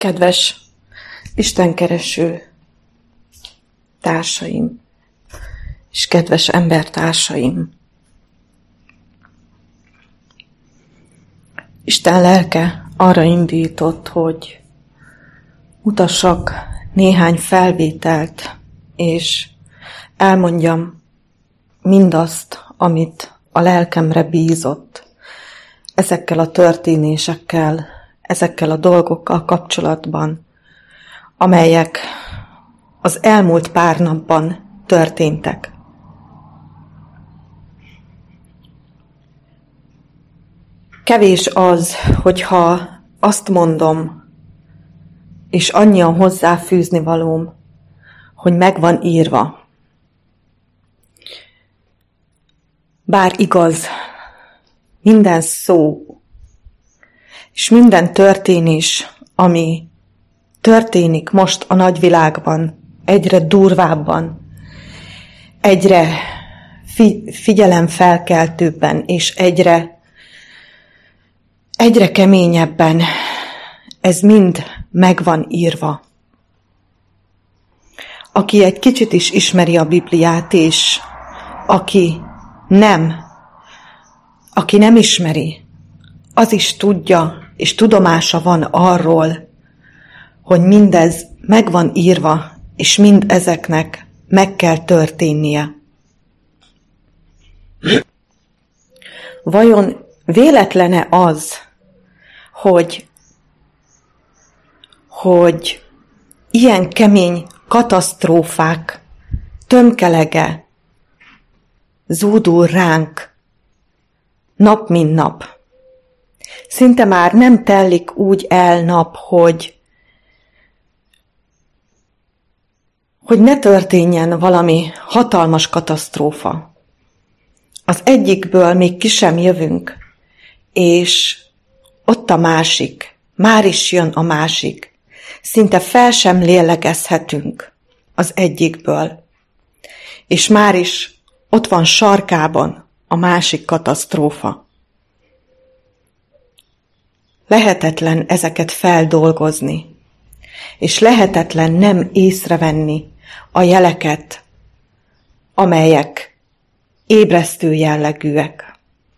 Kedves istenkereső társaim és kedves embertársaim! Isten lelke arra indított, hogy mutassak néhány felvételt, és elmondjam mindazt, amit a lelkemre bízott ezekkel a történésekkel, ezekkel a dolgokkal kapcsolatban, amelyek az elmúlt pár napban történtek. Kevés az, hogyha azt mondom, és annyian hozzáfűzni valóm, hogy meg van írva. Bár igaz, minden szó, és minden történés, ami történik most a nagyvilágban, egyre durvábban, egyre figyelemfelkeltőbben, és egyre keményebben, ez mind meg van írva. Aki egy kicsit is ismeri a Bibliát, és aki nem ismeri, az is tudja, és tudomása van arról, hogy mindez meg van írva, és mind ezeknek meg kell történnie. Vajon véletlene az, hogy ilyen kemény katasztrófák tömkelege zúdul ránk nap mint nap? Szinte már nem telik úgy el nap, hogy ne történjen valami hatalmas katasztrófa. Az egyikből még ki sem jövünk, és ott a másik, már is jön a másik. Szinte fel sem lélegezhetünk az egyikből, és már is ott van sarkában a másik katasztrófa. Lehetetlen ezeket feldolgozni, és lehetetlen nem észrevenni a jeleket, amelyek ébresztő jellegűek.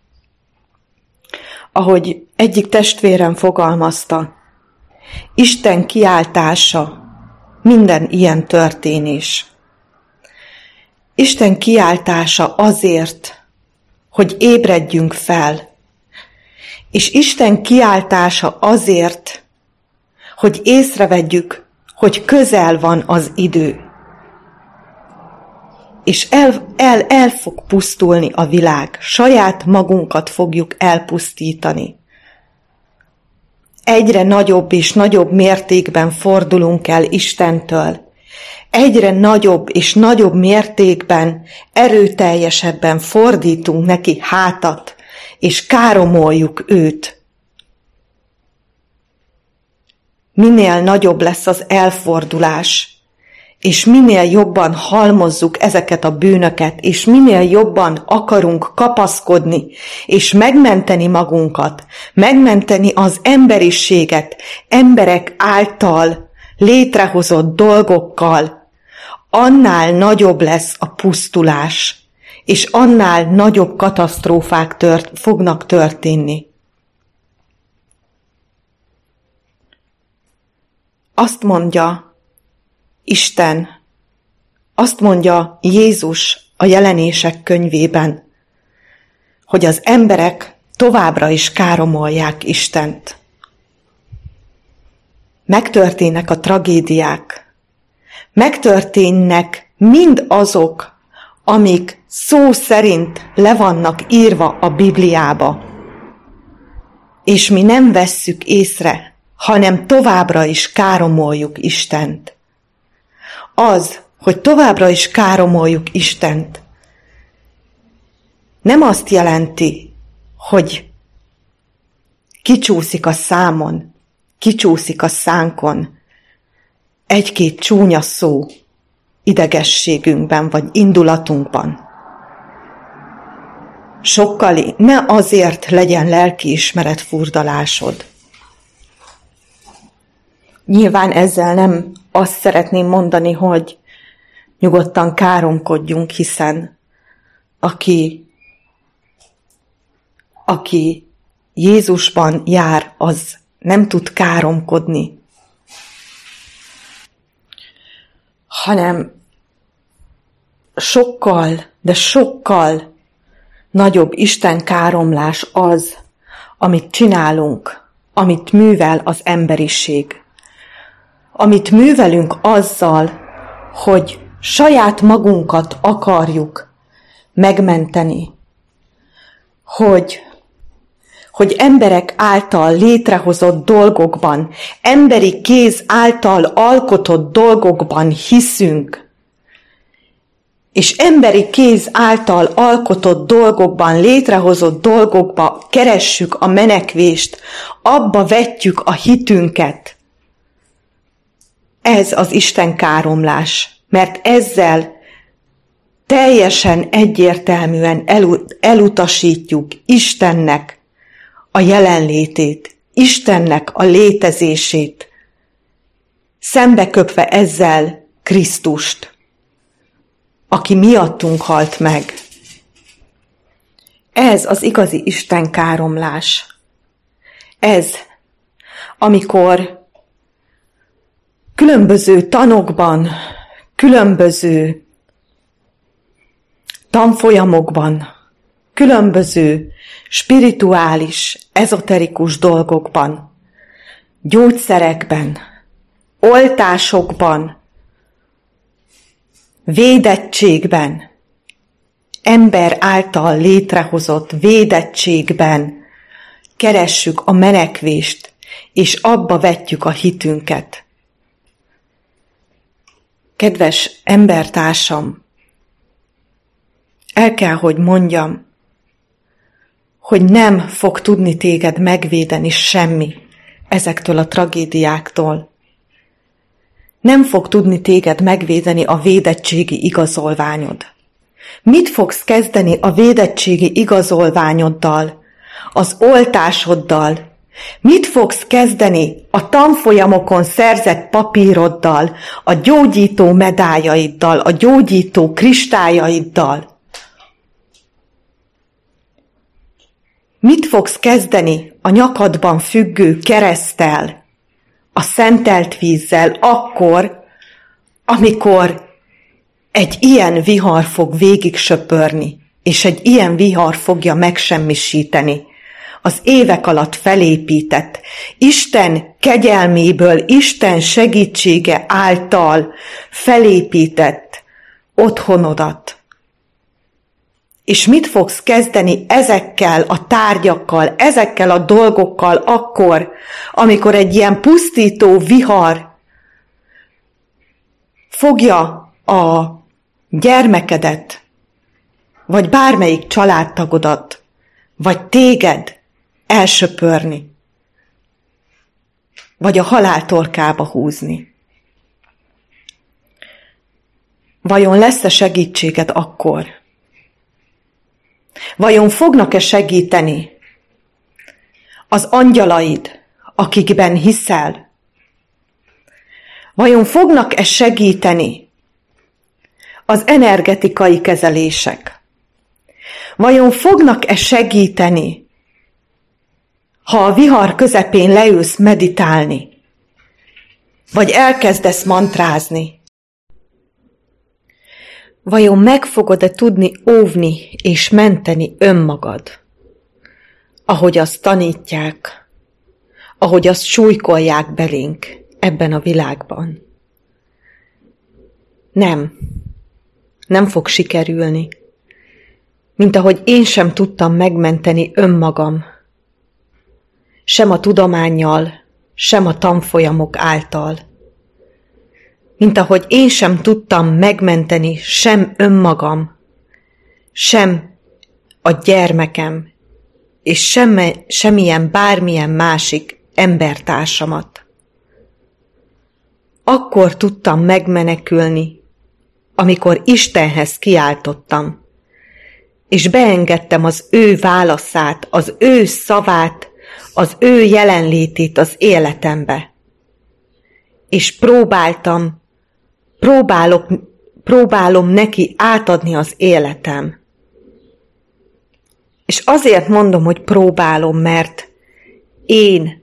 Ahogy egyik testvérem fogalmazta, Isten kiáltása minden ilyen történés. Isten kiáltása azért, hogy ébredjünk fel, és Isten kiáltása azért, hogy észrevegyük, hogy közel van az idő. És el fog pusztulni a világ. Saját magunkat fogjuk elpusztítani. Egyre nagyobb és nagyobb mértékben fordulunk el Istentől. Egyre nagyobb és nagyobb mértékben, erőteljesebben fordítunk neki hátat, és káromoljuk őt. Minél nagyobb lesz az elfordulás, és minél jobban halmozzuk ezeket a bűnöket, és minél jobban akarunk kapaszkodni, és megmenteni magunkat, megmenteni az emberiséget, emberek által létrehozott dolgokkal, annál nagyobb lesz a pusztulás, és annál nagyobb katasztrófák fognak történni. Azt mondja Isten, azt mondja Jézus a Jelenések könyvében, hogy az emberek továbbra is káromolják Istent. Megtörténnek a tragédiák, megtörténnek mind azok, amik szó szerint le vannak írva a Bibliába, és mi nem vesszük észre, hanem továbbra is káromoljuk Istent. Az, hogy továbbra is káromoljuk Istent, nem azt jelenti, hogy kicsúszik a számon, kicsúszik a szánkon egy-két csúnya szó idegességünkben vagy indulatunkban. Sokkal ne azért legyen lelkiismeret furdalásod, Nyilván ezzel nem azt szeretném mondani, hogy nyugodtan káromkodjunk, hiszen aki Jézusban jár, az nem tud káromkodni, hanem sokkal, de sokkal nagyobb Isten káromlás az, amit csinálunk, amit művel az emberiség. Amit művelünk azzal, hogy saját magunkat akarjuk megmenteni, hogy emberek által létrehozott dolgokban, emberi kéz által alkotott dolgokban hiszünk, és emberi kéz által alkotott dolgokban, létrehozott dolgokba keressük a menekvést, abba vetjük a hitünket. Ez az Isten káromlás, mert ezzel teljesen egyértelműen elutasítjuk Istennek a jelenlétét, Istennek a létezését, szembeköpve ezzel Krisztust, aki miattunk halt meg. Ez az igazi Isten káromlás. Ez, amikor különböző tanokban, különböző tanfolyamokban, különböző spirituális, ezoterikus dolgokban, gyógyszerekben, oltásokban, védettségben, ember által létrehozott védettségben keressük a menekvést, és abba vetjük a hitünket. Kedves embertársam, el kell, hogy mondjam, hogy nem fog tudni téged megvédeni semmi ezektől a tragédiáktól. Nem fog tudni téged megvédeni a védettségi igazolványod. Mit fogsz kezdeni a védettségi igazolványoddal, az oltásoddal? Mit fogsz kezdeni a tanfolyamokon szerzett papíroddal, a gyógyító medáljaiddal, a gyógyító kristályaiddal? Mit fogsz kezdeni a nyakadban függő kereszttel, a szentelt vízzel akkor, amikor egy ilyen vihar fog végig söpörni, és egy ilyen vihar fogja megsemmisíteni az évek alatt felépített, Isten kegyelméből, Isten segítsége által felépített otthonodat. És mit fogsz kezdeni ezekkel a tárgyakkal, ezekkel a dolgokkal akkor, amikor egy ilyen pusztító vihar fogja a gyermekedet, vagy bármelyik családtagodat, vagy téged elsöpörni, vagy a halál torkába húzni. Vajon lesz-e segítséged akkor? Vajon fognak-e segíteni az angyalaid, akikben hiszel? Vajon fognak-e segíteni az energetikai kezelések? Vajon fognak-e segíteni, ha a vihar közepén leülsz meditálni, vagy elkezdesz mantrázni? Vajon meg fogod-e tudni óvni és menteni önmagad, ahogy azt tanítják, ahogy azt súlykolják belénk ebben a világban? Nem fog sikerülni, mint ahogy én sem tudtam megmenteni önmagam, sem a tudománnyal, sem a tanfolyamok által. Mint ahogy én sem tudtam megmenteni sem önmagam, sem a gyermekem, és semmilyen bármilyen másik embertársamat. Akkor tudtam megmenekülni, amikor Istenhez kiáltottam, és beengedtem az ő válaszát, az ő szavát, az ő jelenlétét az életembe. és próbálom neki átadni az életem. És azért mondom, hogy próbálom, mert én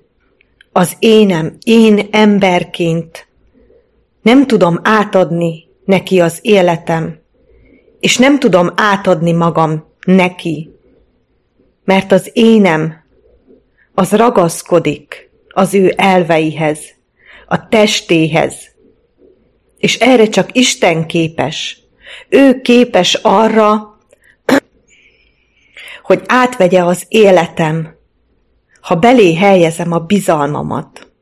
emberként nem tudom átadni neki az életem, és nem tudom átadni magam neki, mert az énem az ragaszkodik az ő elveihez, a testéhez, és erre csak Isten képes. Ő képes arra, hogy átvegye az életem, ha belé helyezem a bizalmamat.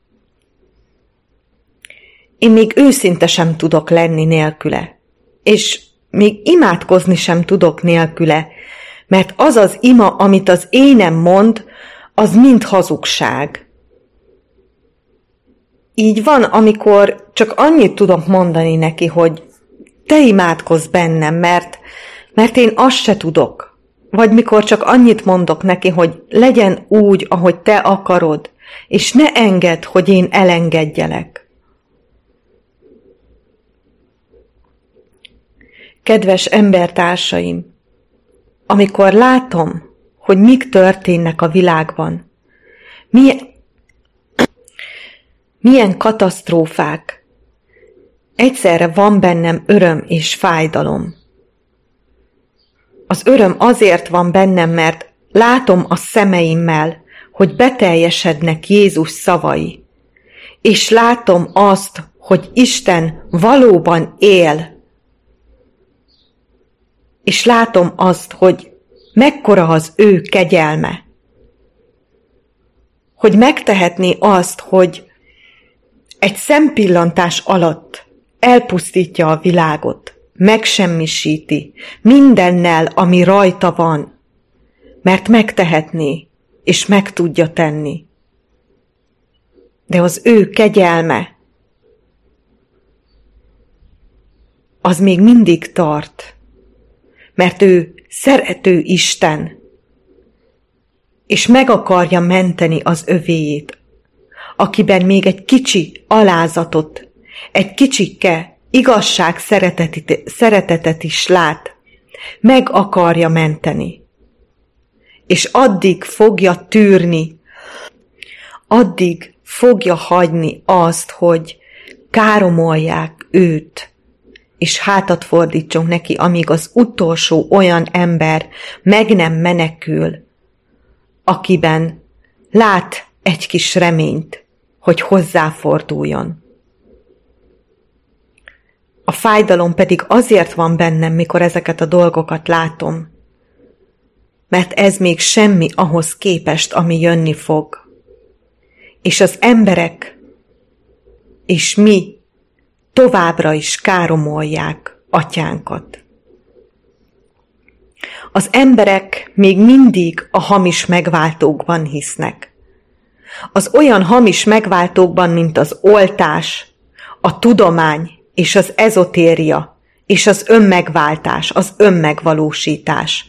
Én még őszinte sem tudok lenni nélküle, és még imádkozni sem tudok nélküle, mert az az ima, amit az énem mond, az mind hazugság. Így van, amikor csak annyit tudok mondani neki, hogy te imádkozz bennem, mert én azt se tudok. Vagy mikor csak annyit mondok neki, hogy legyen úgy, ahogy te akarod, és ne engedd, hogy én elengedjelek. Kedves embertársaim, amikor látom, hogy mik történnek a világban, milyen katasztrófák, egyszerre van bennem öröm és fájdalom. Az öröm azért van bennem, mert látom a szemeimmel, hogy beteljesednek Jézus szavai, és látom azt, hogy Isten valóban él, és látom azt, hogy mekkora az ő kegyelme, hogy megtehetné azt, hogy egy szempillantás alatt elpusztítja a világot, megsemmisíti mindennel, ami rajta van, mert megtehetné, és meg tudja tenni. De az ő kegyelme az még mindig tart, mert ő szerető Isten, és meg akarja menteni az övéjét, akiben még egy kicsi alázatot, egy kicsike igazság szeretetet is lát, meg akarja menteni. És addig fogja tűrni, addig fogja hagyni azt, hogy káromolják őt, és hátat fordítsunk neki, amíg az utolsó olyan ember meg nem menekül, akiben lát egy kis reményt, hogy hozzáforduljon. A fájdalom pedig azért van bennem, mikor ezeket a dolgokat látom, mert ez még semmi ahhoz képest, ami jönni fog. És az emberek és mi továbbra is káromolják atyánkat. Az emberek még mindig a hamis megváltókban hisznek. Az olyan hamis megváltókban, mint az oltás, a tudomány és az ezotéria, és az önmegváltás, az önmegvalósítás.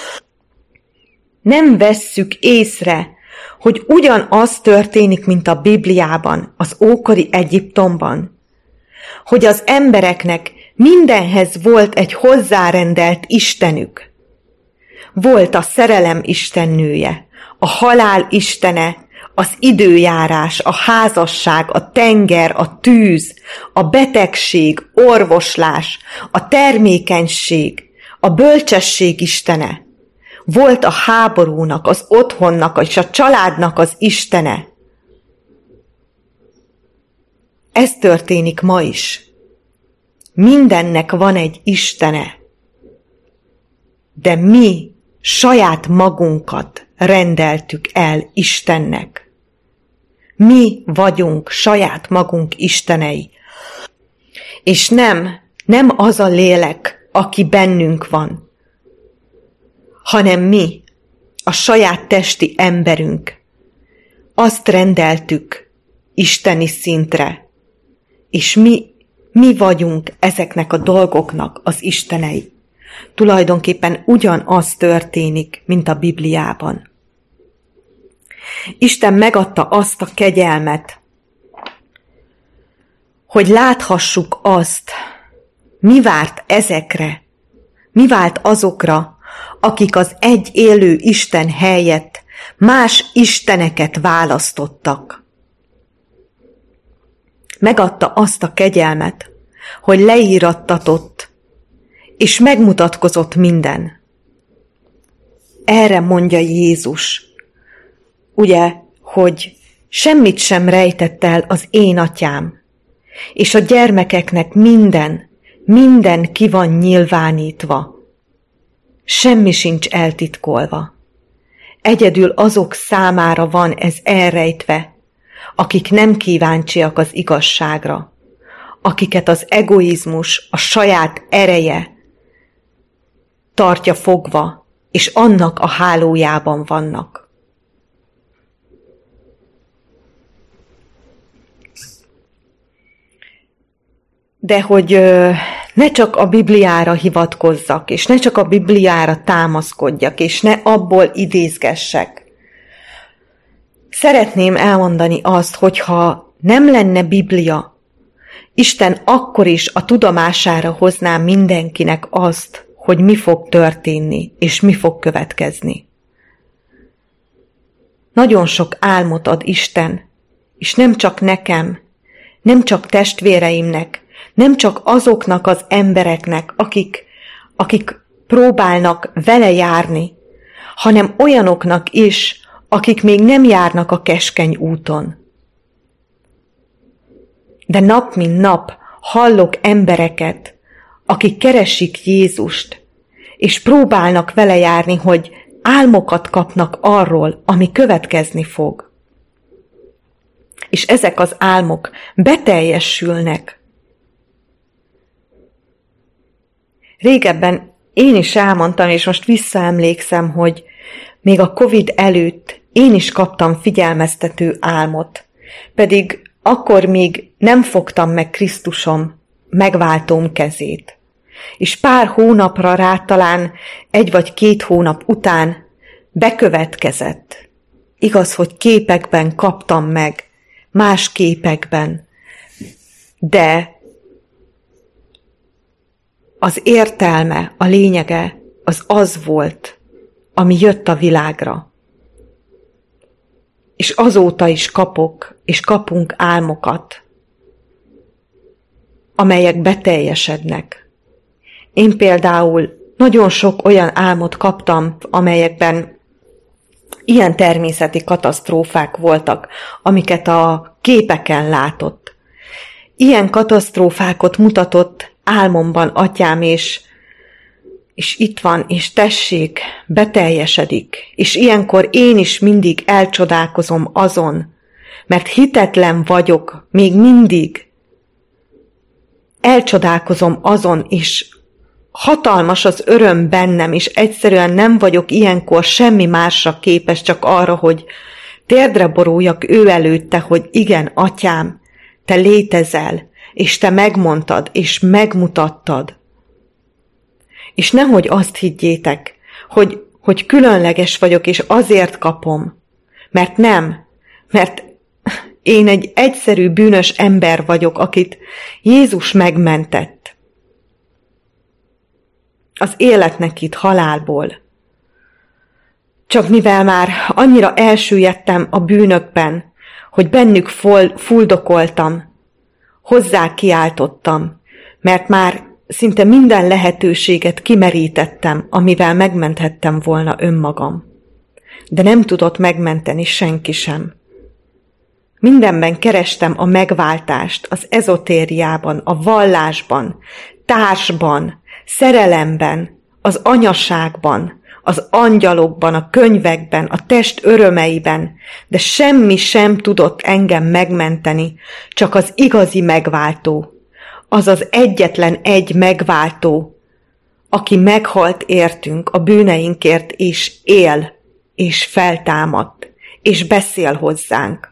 Nem vesszük észre, hogy ugyanaz történik, mint a Bibliában, az ókori Egyiptomban, hogy az embereknek mindenhez volt egy hozzárendelt istenük. Volt a szerelem istennője, a halál istene, az időjárás, a házasság, a tenger, a tűz, a betegség, orvoslás, a termékenység, a bölcsesség istene. Volt a háborúnak, az otthonnak és a családnak az istene. Ez történik ma is. Mindennek van egy istene. De mi saját magunkat rendeltük el Istennek. Mi vagyunk saját magunk istenei. És nem az a lélek, aki bennünk van, hanem mi, a saját testi emberünk. Azt rendeltük isteni szintre, és mi vagyunk ezeknek a dolgoknak az istenei. Tulajdonképpen ugyanaz történik, mint a Bibliában. Isten megadta azt a kegyelmet, hogy láthassuk azt, mi várt ezekre, mi várt azokra, akik az egy élő Isten helyett más isteneket választottak. Megadta azt a kegyelmet, hogy leírattatott, és megmutatkozott minden. Erre mondja Jézus, ugye, hogy semmit sem rejtett el az én atyám, és a gyermekeknek minden ki van nyilvánítva. Semmi sincs eltitkolva. Egyedül azok számára van ez elrejtve, akik nem kíváncsiak az igazságra, akiket az egoizmus, a saját ereje tartja fogva, és annak a hálójában vannak. De hogy ne csak a Bibliára hivatkozzak, és ne csak a Bibliára támaszkodjak, és ne abból idézgessek. Szeretném elmondani azt, hogyha nem lenne Biblia, Isten akkor is a tudomására hozná mindenkinek azt, hogy mi fog történni, és mi fog következni. Nagyon sok álmot ad Isten, és nem csak nekem, nem csak testvéreimnek, nem csak azoknak az embereknek, akik próbálnak vele járni, hanem olyanoknak is, akik még nem járnak a keskeny úton. De nap mint nap hallok embereket, akik keresik Jézust, és próbálnak vele járni, hogy álmokat kapnak arról, ami következni fog. És ezek az álmok beteljesülnek. Régebben én is elmondtam, és most visszaemlékszem, hogy még a Covid előtt én is kaptam figyelmeztető álmot, pedig akkor még nem fogtam meg Krisztusom megváltóm kezét. És pár hónapra rá, talán 1 vagy 2 hónap után bekövetkezett. Igaz, hogy képekben kaptam meg, más képekben, de az értelme, a lényege az volt, ami jött a világra. És azóta is kapok, és kapunk álmokat, amelyek beteljesednek. Én például nagyon sok olyan álmot kaptam, amelyekben ilyen természeti katasztrófák voltak, amiket a képeken látott. Ilyen katasztrófákat mutatott álmomban atyám, és itt van, és tessék, beteljesedik. És ilyenkor én is mindig elcsodálkozom azon, mert hitetlen vagyok még mindig. Elcsodálkozom azon, és hatalmas az öröm bennem, és egyszerűen nem vagyok ilyenkor semmi másra képes, csak arra, hogy térdre boruljak ő előtte, hogy igen, atyám, te létezel, és te megmondtad, és megmutattad. És nehogy azt higgyétek, hogy különleges vagyok, és azért kapom, mert nem, mert én egy egyszerű bűnös ember vagyok, akit Jézus megmentett. Az életnek itt halálból. Csak mivel már annyira elsüllyedtem a bűnökben, hogy bennük fuldokoltam, hozzá kiáltottam, mert már szinte minden lehetőséget kimerítettem, amivel megmenthettem volna önmagam. De nem tudott megmenteni senki sem. Mindenben kerestem a megváltást, az ezotériában, a vallásban, társban, szerelemben, az anyaságban, az angyalokban, a könyvekben, a test örömeiben, de semmi sem tudott engem megmenteni, csak az igazi megváltó, az az egyetlen egy megváltó, aki meghalt értünk a bűneinkért, és él, és feltámadt, és beszél hozzánk.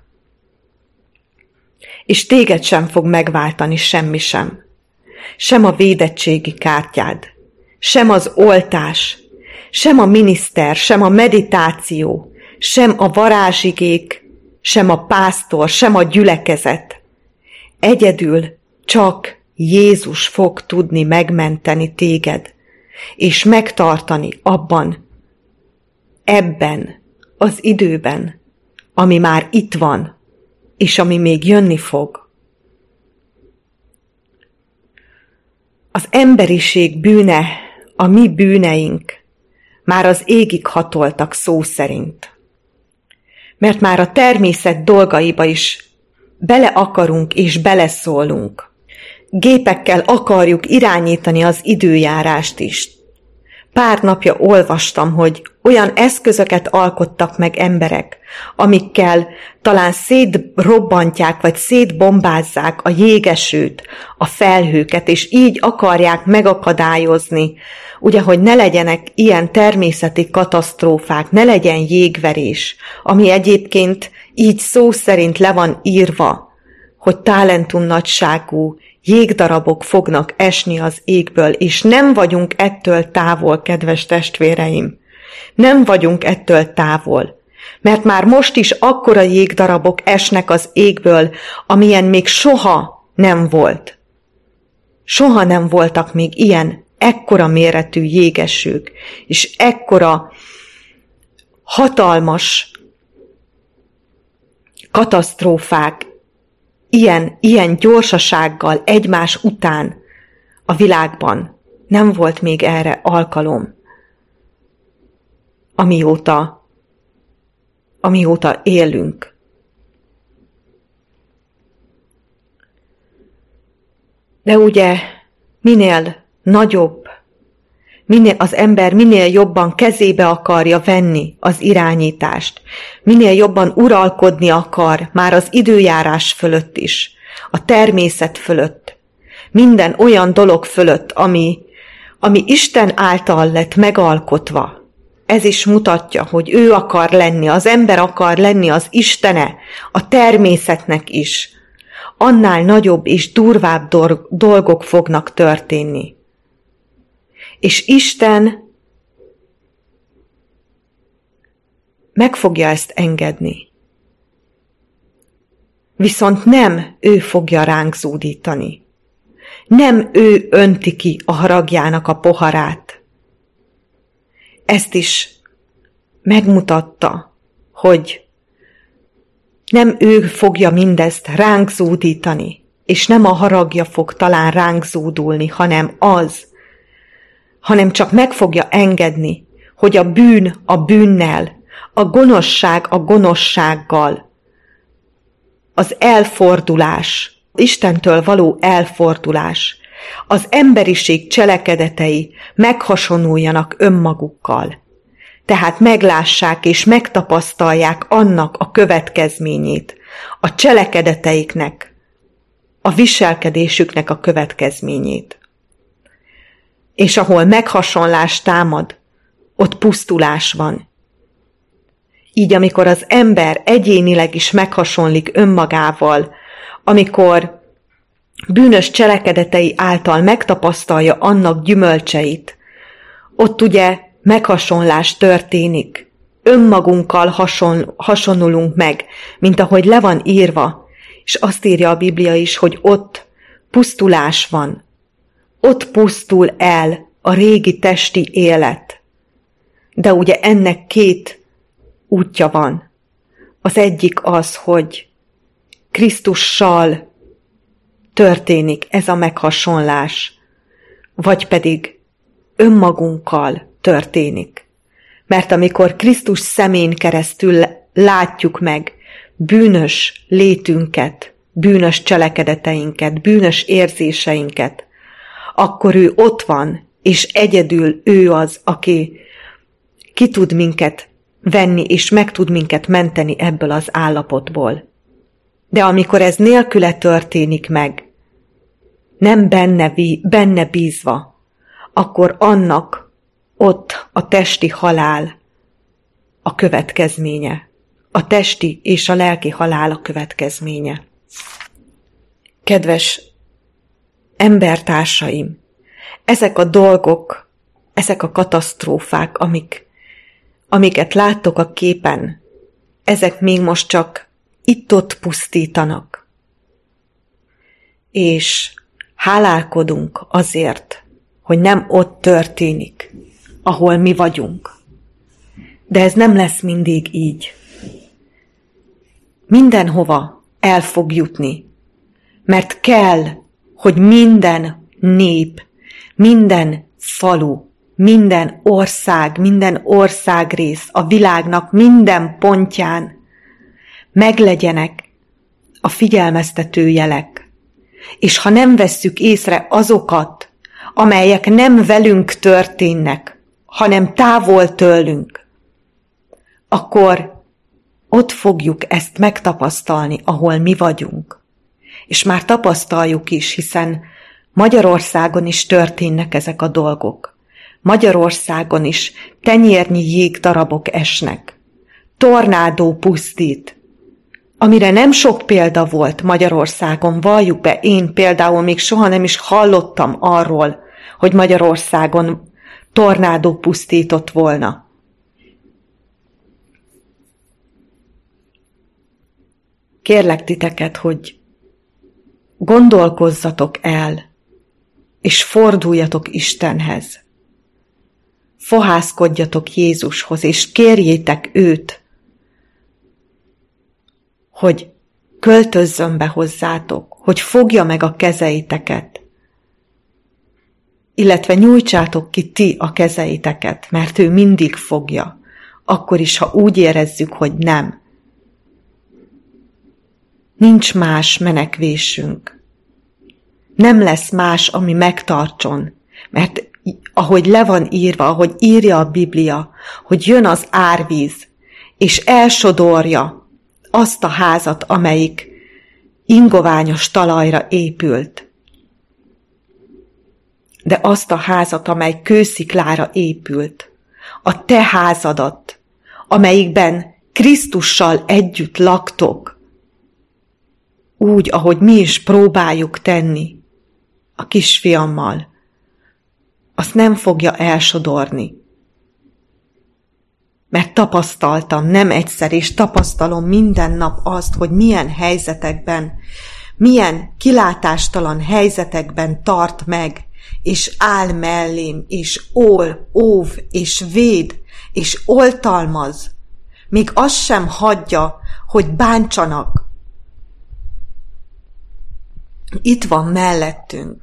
És téged sem fog megváltani semmi sem. Sem a védettségi kártyád, sem az oltás, sem a miniszter, sem a meditáció, sem a varázsigék, sem a pásztor, sem a gyülekezet. Egyedül csak Jézus fog tudni megmenteni téged, és megtartani ebben az időben, ami már itt van, és ami még jönni fog. Az emberiség bűne, a mi bűneink már az égig hatoltak szó szerint. Mert már a természet dolgaiba is bele akarunk és beleszólunk. Gépekkel akarjuk irányítani az időjárást is. Pár napja olvastam, hogy olyan eszközöket alkottak meg emberek, amikkel talán szétrobbantják vagy szétbombázzák a jégesőt, a felhőket, és így akarják megakadályozni, ugye, hogy ne legyenek ilyen természeti katasztrófák, ne legyen jégverés, ami egyébként így szó szerint le van írva, hogy talentum nagyságú jégdarabok fognak esni az égből, és nem vagyunk ettől távol, kedves testvéreim. Nem vagyunk ettől távol, mert már most is akkora jégdarabok esnek az égből, amilyen még soha nem volt. Soha nem voltak még ilyen ekkora méretű jégesők, és ekkora hatalmas katasztrófák, ilyen gyorsasággal egymás után a világban nem volt még erre alkalom, amióta élünk. De ugye minél nagyobb, az ember minél jobban kezébe akarja venni az irányítást, minél jobban uralkodni akar már az időjárás fölött is, a természet fölött, minden olyan dolog fölött, ami Isten által lett megalkotva. Ez is mutatja, hogy ő akar lenni, az ember akar lenni az istene, a természetnek is. Annál nagyobb és durvább dolgok fognak történni. És Isten meg fogja ezt engedni. Viszont nem ő fogja ránk zúdítani. Nem ő önti ki a haragjának a poharát. Ezt is megmutatta, hogy nem ő fogja mindezt ránk zúdítani, és nem a haragja fog talán ránk zúdulni, hanem csak meg fogja engedni, hogy a bűn a bűnnel, a gonoszság a gonoszsággal, az elfordulás, Istentől való elfordulás, az emberiség cselekedetei meghasonuljanak önmagukkal. Tehát meglássák és megtapasztalják annak a következményét, a cselekedeteiknek, a viselkedésüknek a következményét. És ahol meghasonlás támad, ott pusztulás van. Így amikor az ember egyénileg is meghasonlik önmagával, amikor bűnös cselekedetei által megtapasztalja annak gyümölcseit, ott ugye meghasonlás történik. Önmagunkkal hasonlulunk meg, mint ahogy le van írva, és azt írja a Biblia is, hogy ott pusztulás van. Ott pusztul el a régi testi élet. De ugye ennek két útja van. Az egyik az, hogy Krisztussal történik ez a meghasonlás, vagy pedig önmagunkkal történik. Mert amikor Krisztus szemén keresztül látjuk meg bűnös létünket, bűnös cselekedeteinket, bűnös érzéseinket, akkor ő ott van, és egyedül ő az, aki ki tud minket venni, és meg tud minket menteni ebből az állapotból. De amikor ez nélküle történik meg, nem benne bízva, akkor annak ott a testi halál a következménye. A testi és a lelki halál a következménye. Kedves embertársaim, ezek a dolgok, ezek a katasztrófák, amiket láttok a képen, ezek még most csak itt-ott pusztítanak. És hálálkodunk azért, hogy nem ott történik, ahol mi vagyunk. De ez nem lesz mindig így. Mindenhova el fog jutni, mert kell, hogy minden nép, minden falu, minden országrész a világnak minden pontján meglegyenek a figyelmeztető jelek. És ha nem vesszük észre azokat, amelyek nem velünk történnek, hanem távol tőlünk, akkor ott fogjuk ezt megtapasztalni, ahol mi vagyunk. És már tapasztaljuk is, hiszen Magyarországon is történnek ezek a dolgok. Magyarországon is tenyérnyi jégdarabok esnek. Tornádó pusztít. Amire nem sok példa volt Magyarországon, valljuk be, én például még soha nem is hallottam arról, hogy Magyarországon tornádó pusztított volna. Kérlek titeket, hogy gondolkozzatok el, és forduljatok Istenhez. Fohászkodjatok Jézushoz, és kérjétek őt, hogy költözzön be hozzátok, hogy fogja meg a kezeiteket, illetve nyújtsátok ki ti a kezeiteket, mert ő mindig fogja, akkor is, ha úgy érezzük, hogy nem. Nincs más menekvésünk. Nem lesz más, ami megtartson, mert ahogy le van írva, ahogy írja a Biblia, hogy jön az árvíz, és elsodorja azt a házat, amelyik ingoványos talajra épült, de azt a házat, amely kősziklára épült, a te házadat, amelyikben Krisztussal együtt laktok, úgy, ahogy mi is próbáljuk tenni a kisfiammal, azt nem fogja elsodorni. Mert tapasztaltam, nem egyszer, és tapasztalom minden nap azt, hogy milyen helyzetekben, milyen kilátástalan helyzetekben tart meg, és áll mellém, és óv, és véd, és oltalmaz. Még azt sem hagyja, hogy bántsanak. Itt van mellettünk.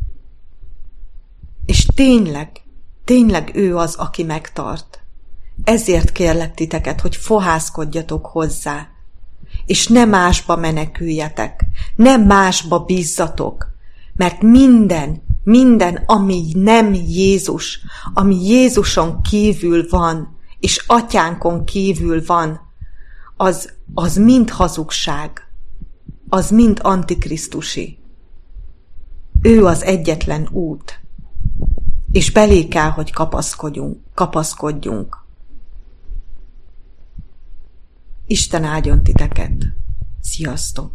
És tényleg ő az, aki megtart. Ezért kérlek titeket, hogy fohászkodjatok hozzá, és ne másba meneküljetek, ne másba bízzatok, mert minden, ami nem Jézus, ami Jézuson kívül van, és atyánkon kívül van, az mind hazugság, az mind antikrisztusi. Ő az egyetlen út, és belé kell, hogy kapaszkodjunk. Isten áldjon titeket! Sziasztok!